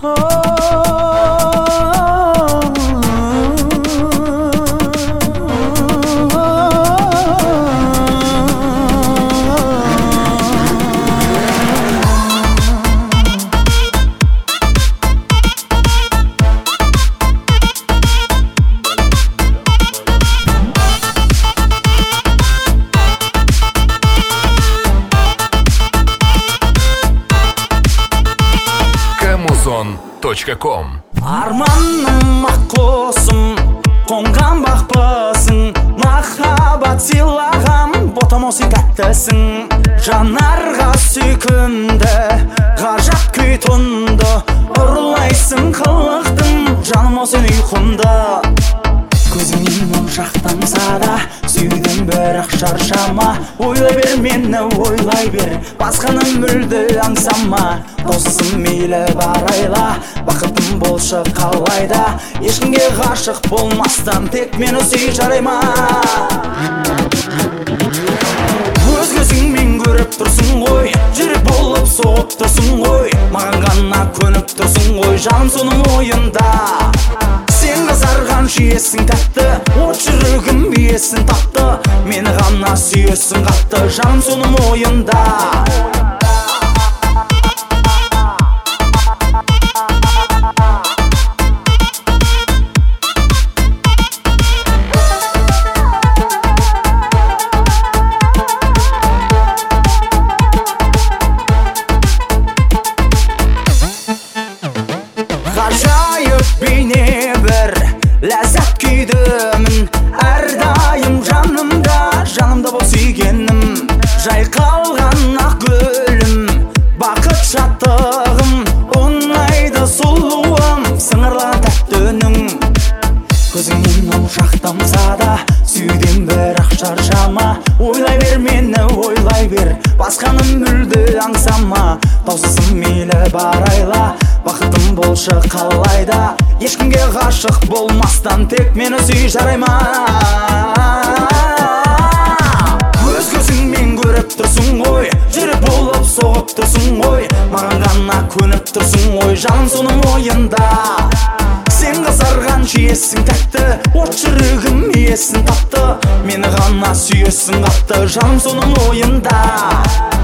Камузон.ком. Арманым аққосым, қонған бақпысың, махаббат сыйлаған ботамосы тәттісің. Жанарға сүйкімді, ғажап күй тұнды, ұрлайсың қылықтың, жаным осы ұйқымды. Көзіңнен мұң жақтамса да, сүйдім бірақ шаршама. Ойлай бер мені, ойлай бер, басқаны мүлде аңсама. Досысың мейлі барайла, бақытым болшы қалайда. Ешкімге ғашық болмастан, тек мені сүй жарай ма? Өз көзіңмен көріп тұрсың ғой, жүрек болып соғып тұрсың ғой. Маған ғана көніп тұрсың ғой, жаным соның ойында. Сен қызарған жиесің тәтті, от жүрегім биесін тапты. Мені ғана сүйесің қатты, жаным соның ойында. Ғажайып бейне бір ләззат күйдімін, әрдайым жанымда бол сүйгенім. Жайқалған ақ гүлім, бақыт шаттығым, оңайды сұлуым, сыңырлаған тәтті үнің. Көзіңнен мұң жақтамса да, сүйдім бірақ шаршама. Ойлай бер мені, ойлай бер, басқаны мүлде аңсама. Таусызым мейлі барайла, бақытым болшы қалайда. Ешкімге ғашық болмастан, тек мені сүй жарай ма? Өз көзіңмен көріп тұрсың ғой, жүрек болып соғып тұрсың ғой. Маған ғана көніп тұрсың ғой, жаным соның ойында. Сен қызарған жиесің тәтті, от жүрегім иесін тапты. Мені ғана сүйесің қатты, жаным соның ойында.